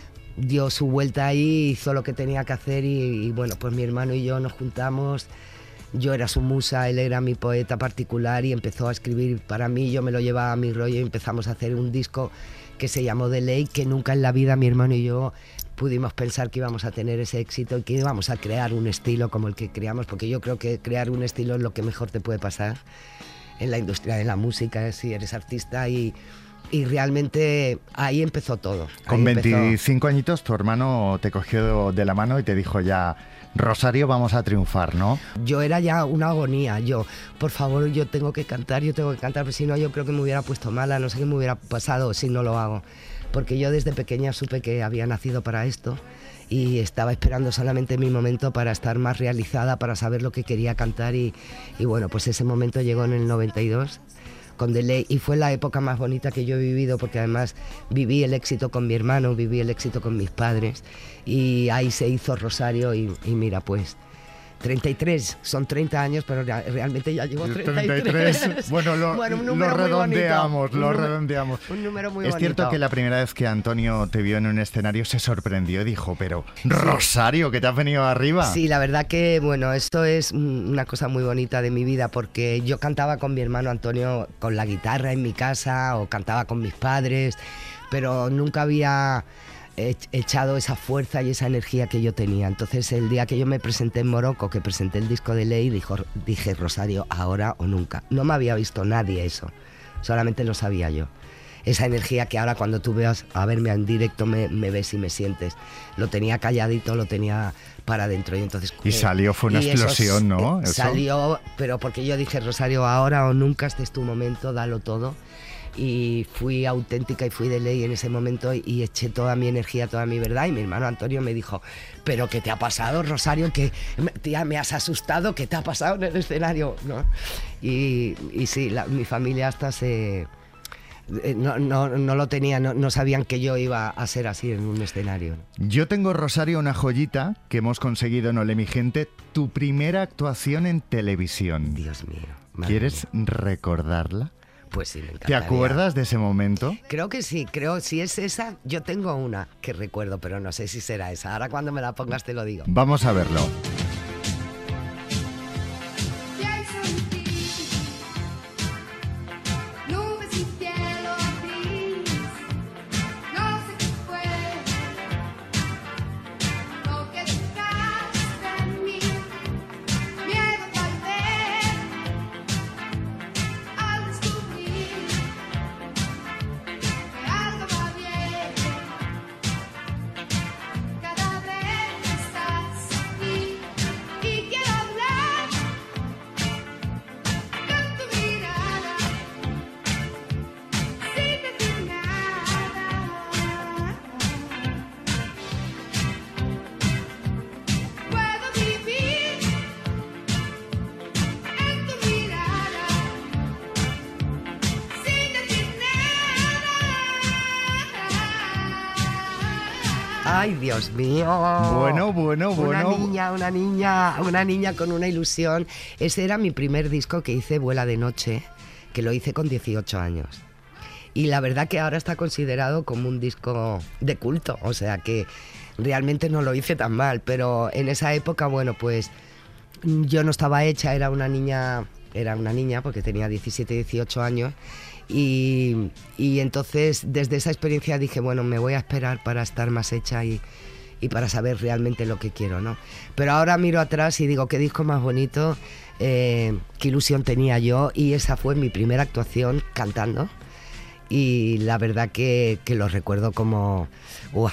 dio su vuelta ahí, hizo lo que tenía que hacer, y, y bueno, pues mi hermano y yo nos juntamos. Yo era su musa, él era mi poeta particular, y empezó a escribir para mí, yo me lo llevaba a mi rollo y empezamos a hacer un disco que se llamó De Ley, que nunca en la vida mi hermano y yo pudimos pensar que íbamos a tener ese éxito y que íbamos a crear un estilo como el que creamos, porque yo creo que crear un estilo es lo que mejor te puede pasar en la industria de la música, si eres artista, y, y realmente ahí empezó todo. Ahí Con veinticinco empezó. añitos tu hermano te cogió de la mano y te dijo ya: Rosario, vamos a triunfar, ¿no? Yo era ya una agonía, yo, por favor, yo tengo que cantar, yo tengo que cantar, pero si no yo creo que me hubiera puesto mala, no sé qué me hubiera pasado si no lo hago, porque yo desde pequeña supe que había nacido para esto y estaba esperando solamente mi momento para estar más realizada, para saber lo que quería cantar, y, y bueno, pues ese momento llegó en el noventa y dos con De Ley, y fue la época más bonita que yo he vivido, porque además viví el éxito con mi hermano, viví el éxito con mis padres, y ahí se hizo Rosario, y, y mira, pues treinta y tres, son treinta años, pero realmente ya llevo treinta y tres. treinta y tres. Bueno, lo, bueno, un lo redondeamos, lo redondeamos. Un número muy es bonito. cierto que la primera vez que Antonio te vio en un escenario se sorprendió, dijo, pero Rosario, ¿que te has venido arriba? Sí, la verdad que, bueno, esto es una cosa muy bonita de mi vida, porque yo cantaba con mi hermano Antonio con la guitarra en mi casa, o cantaba con mis padres, pero nunca había echado esa fuerza y esa energía que yo tenía. Entonces el día que yo me presenté en Morocco, que presenté el disco de Ley, dijo, dije, Rosario, ahora o nunca. No me había visto nadie eso, solamente lo sabía yo. esa energía que ahora cuando tú veas a verme en directo me, me ves y me sientes. Lo tenía calladito, lo tenía para adentro y entonces... Y salió, fue una explosión, eso, ¿no? Eh, ¿Eso? Salió, pero porque yo dije, Rosario, ahora o nunca, este es tu momento, dalo todo. Y fui auténtica y fui de ley en ese momento y, y eché toda mi energía, toda mi verdad, y mi hermano Antonio me dijo, ¿pero qué te ha pasado, Rosario? Que tía, me has asustado, ¿qué te ha pasado en el escenario? ¿No? Y, y sí, la, mi familia hasta se... No, no, no lo tenía, no, no sabían que yo iba a ser así en un escenario. Yo tengo, Rosario, una joyita que hemos conseguido en Ole mi gente, tu primera actuación en televisión. Dios mío. ¿Quieres mía. recordarla? Pues sí, me ¿Te encantaría. acuerdas de ese momento? Creo que sí, creo, si es esa, yo tengo una que recuerdo, pero no sé si será esa. Ahora cuando me la pongas te lo digo. Vamos a verlo. Ay, Dios mío. Bueno, bueno, bueno. Una niña, una niña, una niña con una ilusión. Ese era mi primer disco que hice, Vuela de Noche, que lo hice con dieciocho años. Y la verdad que ahora está considerado como un disco de culto, o sea que realmente no lo hice tan mal, pero en esa época, bueno, pues yo no estaba hecha, era una niña, era una niña porque tenía diecisiete, dieciocho años. Y, y entonces desde esa experiencia dije, bueno, me voy a esperar para estar más hecha y, y para saber realmente lo que quiero, ¿no? Pero ahora miro atrás y digo, qué disco más bonito, eh, qué ilusión tenía yo, y esa fue mi primera actuación cantando y la verdad que, que lo recuerdo como, wow,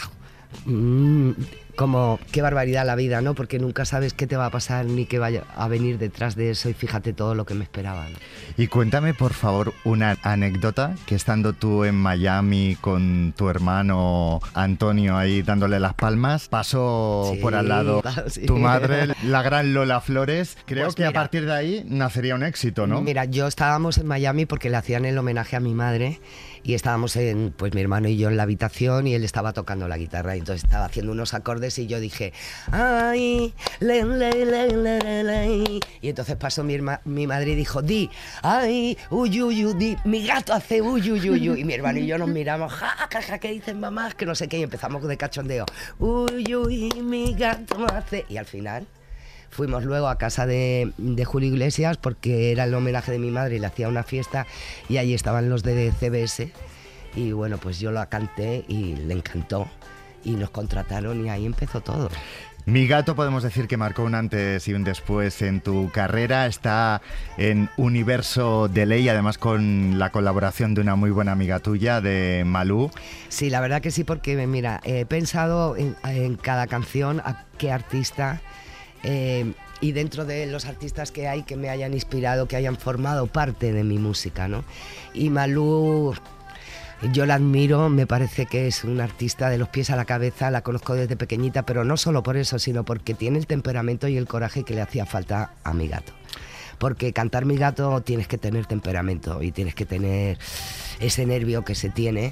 mm, como qué barbaridad la vida, ¿no? Porque nunca sabes qué te va a pasar ni qué vaya a venir detrás de eso, y fíjate todo lo que me esperaba, ¿no? Y cuéntame, por favor, una anécdota que estando tú en Miami con tu hermano Antonio ahí dándole las palmas, pasó Sí, por al lado sí. tu madre, la gran Lola Flores. Creo Pues que mira, a partir de ahí nacería un éxito, ¿no? Mira, yo estábamos en Miami porque le hacían el homenaje a mi madre y estábamos en, pues mi hermano y yo en la habitación y él estaba tocando la guitarra y entonces estaba haciendo unos acordes y yo dije, ay, le, le, le, le, le, le. Y entonces pasó mi, herma, mi madre y dijo, di, ay, uy, uy, uy, di, mi gato hace uy, uy, uy, uy. Y mi hermano y yo nos miramos, ja, ja, ja, ¿qué dicen mamás? Que no sé qué, y empezamos de cachondeo, uy, uy, mi gato hace... Y al final... Fuimos luego a casa de, de Julio Iglesias porque era el homenaje de mi madre y le hacía una fiesta y allí estaban los de C B S y bueno, pues yo la canté y le encantó y nos contrataron y ahí empezó todo. Mi gato podemos decir que marcó un antes y un después en tu carrera, está en Universo de Ley, además con la colaboración de una muy buena amiga tuya, de Malú. Sí, la verdad que sí, porque mira, he pensado en, en cada canción a qué artista... Eh, y dentro de los artistas que hay que me hayan inspirado, que hayan formado parte de mi música, ¿no? Y Malú, yo la admiro, me parece que es una artista de los pies a la cabeza, la conozco desde pequeñita, pero no solo por eso, sino porque tiene el temperamento y el coraje que le hacía falta a mi gato. Porque cantar Mi Gato tienes que tener temperamento y tienes que tener ese nervio que se tiene,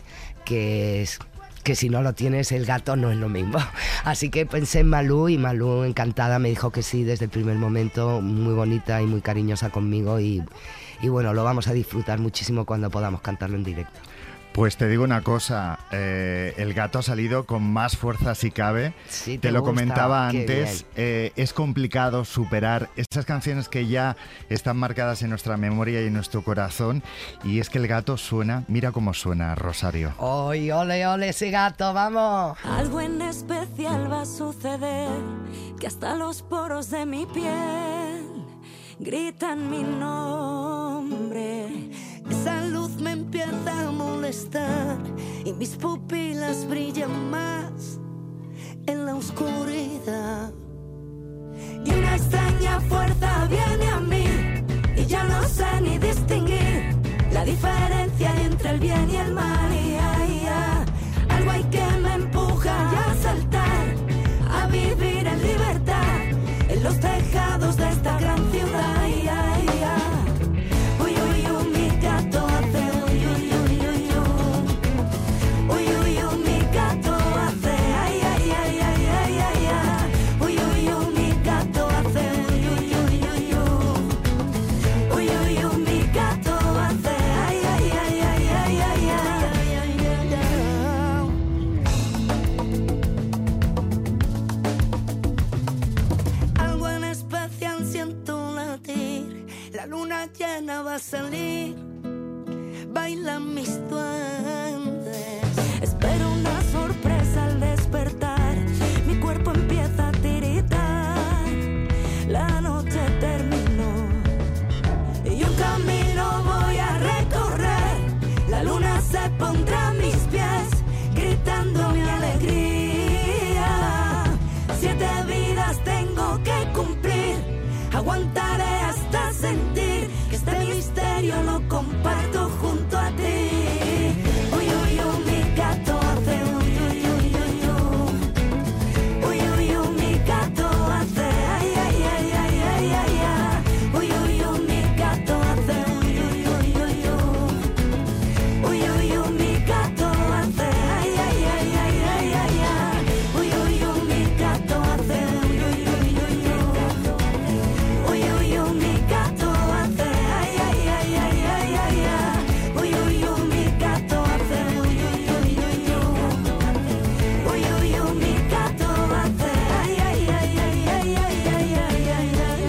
que es... que si no lo tienes, el gato no es lo mismo. Así que pensé en Malú y Malú, encantada, me dijo que sí desde el primer momento, muy bonita y muy cariñosa conmigo y, y bueno, lo vamos a disfrutar muchísimo cuando podamos cantarlo en directo. Pues te digo una cosa, eh, el gato ha salido con más fuerza si cabe. Sí, te, te lo gusta, comentaba qué antes, eh, es complicado superar esas canciones que ya están marcadas en nuestra memoria y en nuestro corazón. Y es que el gato suena, mira cómo suena, Rosario. ¡Oy, ole, ole ese gato, vamos! Algo en especial va a suceder, que hasta los poros de mi piel gritan mi nombre. Es esa luz me empieza a molestar y mis pupilas brillan más en la oscuridad. Y una extraña fuerza viene a mí y ya no sé ni distinguir la diferencia entre el bien y el mal. Y, ay, ay, algo hay que me empuja a saltar, a vivir en libertad en los tejados de esta gran ciudad. Ay, ay, ay. Uy, uy, uy, mi gato hace uy, uy, uy, uy, uy. Uy, uy, uy, mi gato hace ay, ay, ay, ay, ay, ay, ay. Uy, uy, uy, mi gato hace uy, uy, uy, uy, uy. Uy, uy, uy, mi gato hace ay, ay, ay, ay, ay, ay, ay, ay, ay, ay. Algo en especial siento latir, la luna llena va a salir, bailan mis duendes. Espero una sorpresa al despertar, mi cuerpo empieza a tiritar, la noche terminó y un camino voy a recorrer, la luna se pondrá a mis pies, gritando mi alegría. Siete vidas tengo que cumplir, aguantaré hasta sentir que este misterio lo comparto junto a ti. Uy, uy, uy, mi gato hace uy, uy, uy, uy, uy. Uy, uy, uy, mi gato hace ay, ay, ay, ay, ay, ay, ay. Uy, uy, uy, mi gato hace uy, uy, uy, uy, uy. Uy, uy, uy, mi gato hace ay, ay, ay, ay, ay, ay, ay. Uy, uy, uy, mi gato hace uy, uy, uy, uy, uy. Uy, uy, uy, mi gato hace ay, ay, ay, ay, ay, ay, ay. Uy, uy, uy, mi gato hace uy, uy, uy, uy, uy. Uy, uy, uy, mi gato hace ay, ay, ay, ay, ay, ay, ay, ay, ay, ay, ay.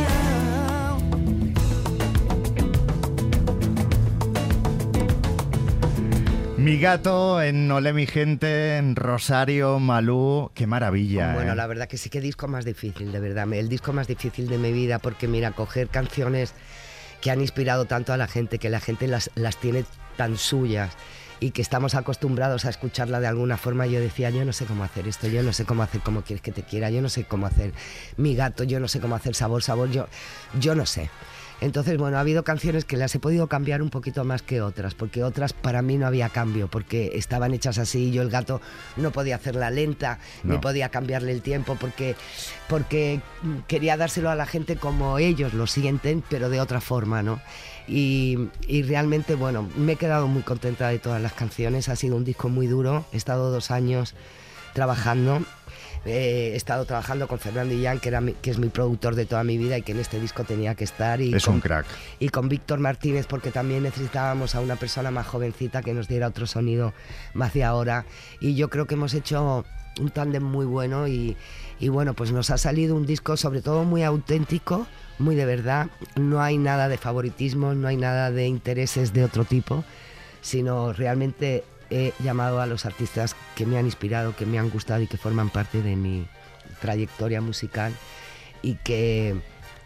Mi gato en Olé mi gente, en Rosario, Malú, qué maravilla. Bueno, ¿eh? la verdad que sí, que disco más difícil, de verdad. El disco más difícil de mi vida, porque mira, coger canciones que han inspirado tanto a la gente, que la gente las, las tiene tan suyas y que estamos acostumbrados a escucharla de alguna forma. Yo decía, yo no sé cómo hacer esto, yo no sé cómo hacer Como quieres que te quiera, yo no sé cómo hacer Mi gato, yo no sé cómo hacer Sabor, sabor, yo, yo no sé. Entonces, bueno, ha habido canciones que las he podido cambiar un poquito más que otras, porque otras para mí no había cambio, porque estaban hechas así. Yo el gato no podía hacerla lenta, no. ni podía cambiarle el tiempo, porque, porque quería dárselo a la gente como ellos lo sienten, pero de otra forma, ¿no? Y, y realmente, bueno, me he quedado muy contenta de todas las canciones. Ha sido un disco muy duro, he estado dos años trabajando. Eh, he estado trabajando con Fernando Illán, que, era mi, que es mi productor de toda mi vida y que en este disco tenía que estar. Y es con, un crack. Y con Víctor Martínez, porque también necesitábamos a una persona más jovencita que nos diera otro sonido más de ahora. Y yo creo que hemos hecho un tándem muy bueno y, y bueno, pues nos ha salido un disco sobre todo muy auténtico, muy de verdad. No hay nada de favoritismo, no hay nada de intereses de otro tipo, sino realmente he llamado a los artistas que me han inspirado, que me han gustado y que forman parte de mi trayectoria musical y que,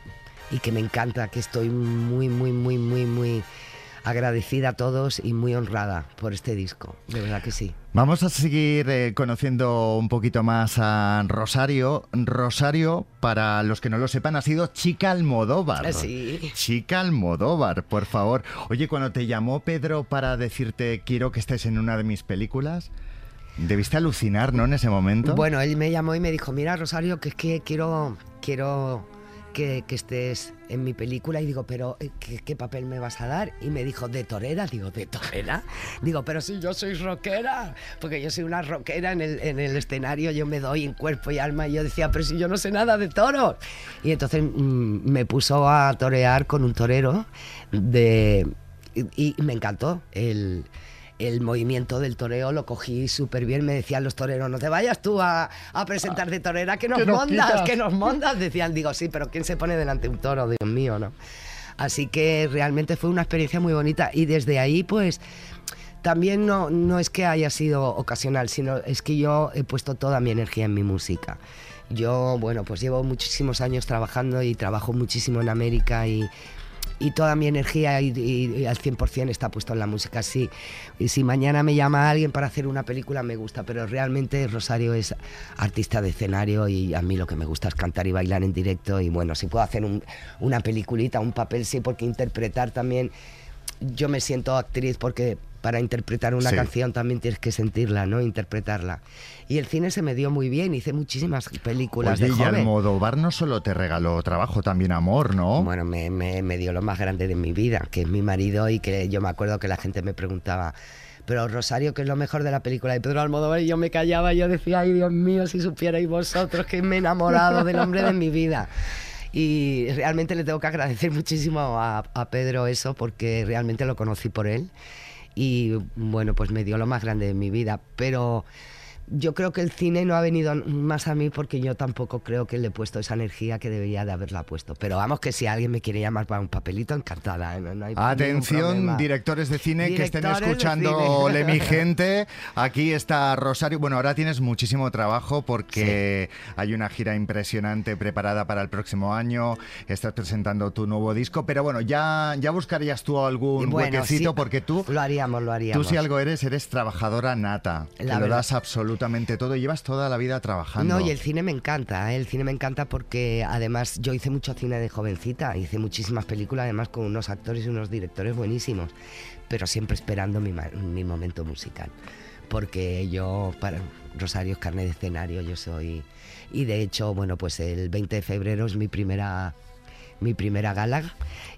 y que me encanta, que estoy muy, muy, muy, muy, muy agradecida a todos y muy honrada por este disco, de verdad que sí. Vamos a seguir eh, conociendo un poquito más a Rosario. Rosario, para los que no lo sepan, ha sido Chica Almodóvar. Sí. Chica Almodóvar, por favor. Oye, cuando te llamó Pedro para decirte quiero que estés en una de mis películas, debiste alucinar, ¿no?, en ese momento. Bueno, él me llamó y me dijo, mira, Rosario, que es que quiero... quiero... Que, que estés en mi película. Y digo, pero ¿qué, ¿qué papel me vas a dar? Y me dijo, ¿de torera? Digo, ¿de torera? Digo, pero si yo soy rockera, porque yo soy una rockera en el, en el escenario, yo me doy en cuerpo y alma. Y yo decía, pero si yo no sé nada de toros. Y entonces mmm, me puso a torear con un torero de, y, y me encantó el... El movimiento del toreo lo cogí súper bien. Me decían los toreros, no te vayas tú a, a presentar de torera, que nos, nos mondas, quitas. que nos mondas. Decían, digo, sí, pero ¿quién se pone delante de un toro? Dios mío, ¿no? Así que realmente fue una experiencia muy bonita. Y desde ahí, pues, también no, no es que haya sido ocasional, sino es que yo he puesto toda mi energía en mi música. Yo, bueno, pues llevo muchísimos años trabajando y trabajo muchísimo en América y... y toda mi energía y, y, y al cien por ciento está puesto en la música, sí. Y si mañana me llama alguien para hacer una película me gusta, pero realmente Rosario es artista de escenario y a mí lo que me gusta es cantar y bailar en directo y bueno, si puedo hacer un, una peliculita, un papel, sí, porque interpretar también, yo me siento actriz porque para interpretar una sí. canción también tienes que sentirla, ¿no? Interpretarla. Y el cine se me dio muy bien, hice muchísimas películas Oye, de joven. y Almodóvar no solo te regaló trabajo, también amor, ¿no? Bueno, me, me, me dio lo más grande de mi vida, que es mi marido, y que yo me acuerdo que la gente me preguntaba, pero Rosario, ¿qué es lo mejor de la película de Pedro Almodóvar? Y yo me callaba y yo decía, ay Dios mío, si supierais vosotros que me he enamorado del hombre de mi vida. Y realmente le tengo que agradecer muchísimo a, a Pedro eso, porque realmente lo conocí por él. Y bueno, pues me dio lo más grande de mi vida, pero yo creo que el cine no ha venido más a mí porque yo tampoco creo que le he puesto esa energía que debería de haberla puesto. Pero vamos, que si alguien me quiere llamar para un papelito, encantada, ¿eh? No, no hay Atención, directores de cine Directores que estén escuchándole, mi gente. Aquí está Rosario. Bueno, ahora tienes muchísimo trabajo porque sí. hay una gira impresionante preparada para el próximo año. Estás presentando tu nuevo disco, pero bueno, ya, ya buscarías tú algún bueno, huequecito sí, porque tú... Lo haríamos, lo haríamos. Tú si algo eres, eres trabajadora nata. La que lo verdad. das absolutamente todo, llevas toda la vida trabajando. No, y el cine me encanta, ¿eh? El cine me encanta porque además yo hice mucho cine de jovencita, hice muchísimas películas además con unos actores y unos directores buenísimos, pero siempre esperando mi, mi momento musical, porque yo, para Rosario es carne de escenario, yo soy, y de hecho, bueno, pues el veinte de febrero es mi primera... mi primera gala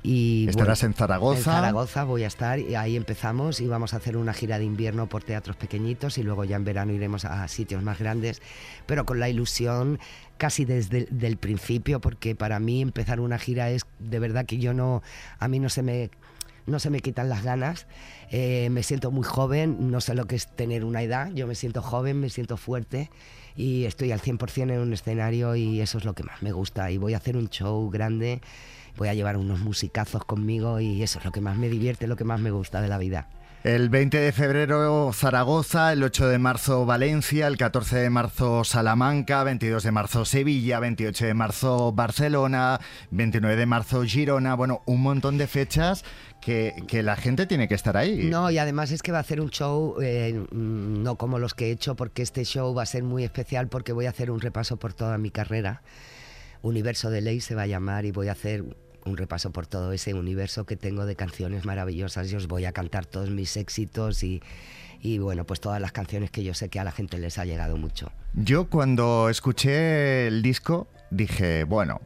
y estarás bueno, en Zaragoza. En Zaragoza voy a estar y ahí empezamos y vamos a hacer una gira de invierno por teatros pequeñitos y luego ya en verano iremos a sitios más grandes, pero con la ilusión casi desde el del principio, porque para mí empezar una gira es de verdad que yo no, a mí no se me no se me quitan las ganas, eh, me siento muy joven, no sé lo que es tener una edad, yo me siento joven, me siento fuerte y estoy al cien por ciento en un escenario y eso es lo que más me gusta y voy a hacer un show grande, voy a llevar unos musicazos conmigo y eso es lo que más me divierte, lo que más me gusta de la vida. El veinte de febrero Zaragoza, el ocho de marzo Valencia, el catorce de marzo Salamanca, veintidós de marzo Sevilla, veintiocho de marzo Barcelona, veintinueve de marzo Girona, bueno, un montón de fechas que, que la gente tiene que estar ahí. No, y además es que va a hacer un show, eh, no como los que he hecho, porque este show va a ser muy especial porque voy a hacer un repaso por toda mi carrera. Universo de Ley se va a llamar y voy a hacer un repaso por todo ese universo que tengo de canciones maravillosas. Yo os voy a cantar todos mis éxitos y, y bueno, pues todas las canciones que yo sé que a la gente les ha llegado mucho. Yo cuando escuché el disco dije, bueno,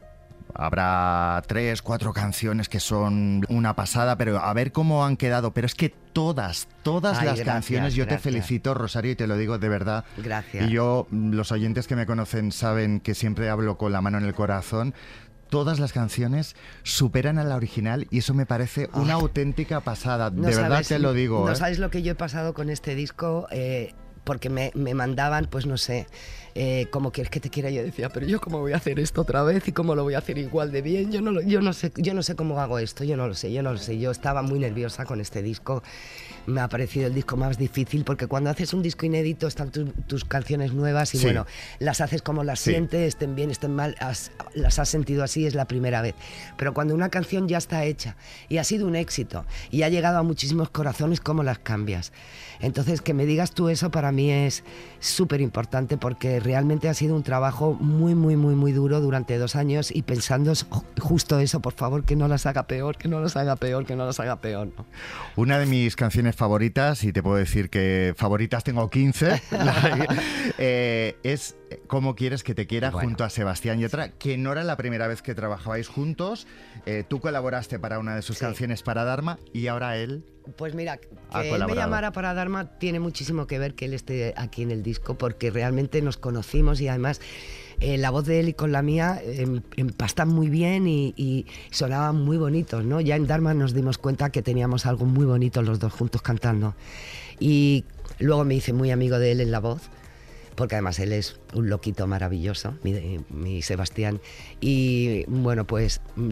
habrá tres, cuatro canciones que son una pasada, pero a ver cómo han quedado. Pero es que todas, todas Ay, las gracias, canciones, yo gracias. te felicito, Rosario, y te lo digo de verdad. Gracias. Y yo, los oyentes que me conocen saben que siempre hablo con la mano en el corazón. Todas las canciones superan a la original y eso me parece una oh. auténtica pasada. No de sabes, verdad te lo digo. No ¿eh? sabes lo que yo he pasado con este disco, eh, porque me, me mandaban, pues no sé, eh, ¿cómo quieres que te quiera? Yo decía, pero yo cómo voy a hacer esto otra vez y cómo lo voy a hacer igual de bien. Yo no, lo, yo no sé, yo no sé cómo hago esto, yo no lo sé, yo no lo sé. Yo estaba muy nerviosa con este disco. Me ha parecido el disco más difícil porque cuando haces un disco inédito están tu, tus canciones nuevas y sí. bueno, las haces como las sí. sientes, estén bien, estén mal, has, las has sentido así, es la primera vez. Pero cuando una canción ya está hecha y ha sido un éxito y ha llegado a muchísimos corazones, ¿cómo las cambias? Entonces, que me digas tú eso para mí es súper importante porque realmente ha sido un trabajo muy, muy, muy, muy duro durante dos años y pensando justo eso, por favor, que no las haga peor, que no las haga peor, que no las haga peor, ¿no? Una de mis canciones favoritas, y te puedo decir que favoritas tengo quince, eh, es ¿Cómo quieres que te quiera? Bueno. Junto a Sebastián Yatra, que no era la primera vez que trabajabais juntos. Eh, tú colaboraste para una de sus sí. canciones para Dharma y ahora él... Pues mira, que él me llamara para Dharma tiene muchísimo que ver que él esté aquí en el disco porque realmente nos conocimos y además eh, la voz de él y con la mía eh, empastan muy bien y, y sonaban muy bonitos, ¿no? Ya en Dharma nos dimos cuenta que teníamos algo muy bonito los dos juntos cantando y luego me hice muy amigo de él en la voz porque además él es un loquito maravilloso, mi, mi Sebastián, y bueno, pues